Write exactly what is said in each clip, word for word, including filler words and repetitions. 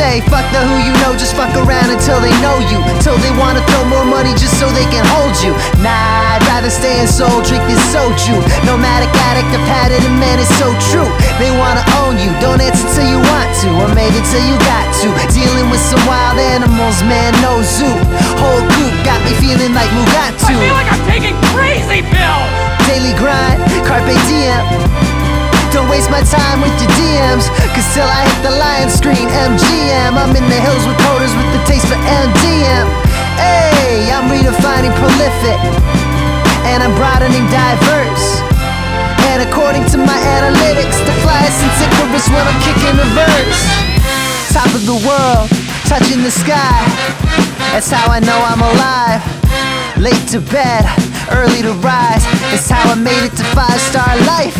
say, fuck the who you know, just fuck around until they know you, till they wanna throw more money just so they can hold you. Nah, I'd rather stay in soul, drink this soju. Nomadic addict, I've had it and man, it's so true. They wanna own you, don't answer till you want to, or maybe till you got to. Dealing with some wild animals, man, no zoo. Whole group got me feeling like Mugatu. I feel like I'm taking crazy pills. Daily grind, carpe diem. Don't waste my time with your D Ms, cause till I hit the lion screen, M G M. I'm in the hills with coders with the taste for M D M. Hey, I'm redefining prolific, and I'm broadening diverse. And according to my analytics, the flyest since Icarus when I'm kicking the verse. Top of the world, touching the sky, that's how I know I'm alive. Late to bed, early to rise, that's how I made it to five-star life.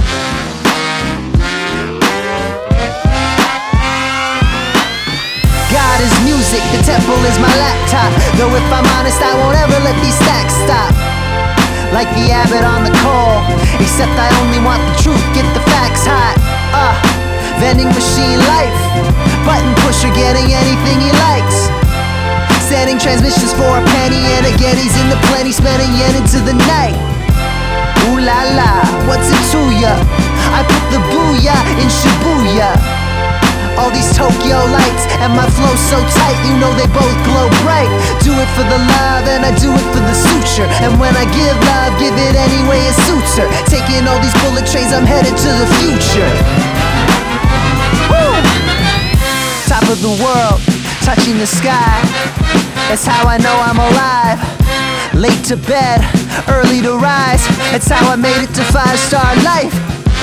God is music, the temple is my laptop. Though if I'm honest, I won't ever let these stacks stop. Like the abbot on the call, except I only want the truth, get the facts hot. Uh, vending machine life, button pusher getting anything he likes. Sending transmissions for a penny and a Getty's in the plenty, spending yen into the night. Ooh la la, what's it to ya? I put the booyah in Shibuya. All these Tokyo lights and my flow so tight, you know they both glow bright. Do it for the love and I do it for the suture. And when I give love, give it any way it suits her. Taking all these bullet trains, I'm headed to the future. Woo! Top of the world, touching the sky, that's how I know I'm alive. Late to bed, early to rise, that's how I made it to five-star life.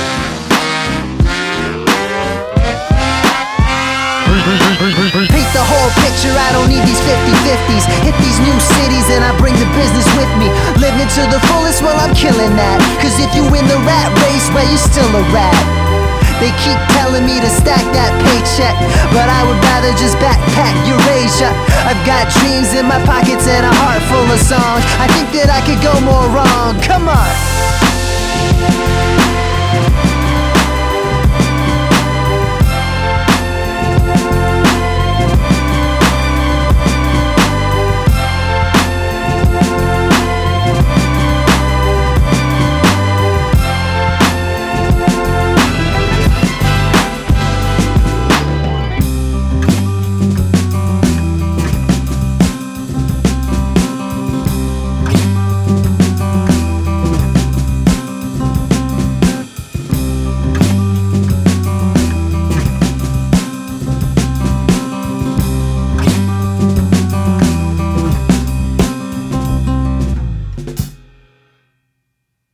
Paint the whole picture, I don't need these fifty-fifties. Hit these new cities and I bring the business with me. Living to the fullest, well I'm killing that. Cause if you win the rat race, well you're still a rat. They keep telling me to stack that paycheck, but I would rather just backpack Eurasia. I've got dreams in my pockets and a heart full of songs. I think that I could go more wrong, come on.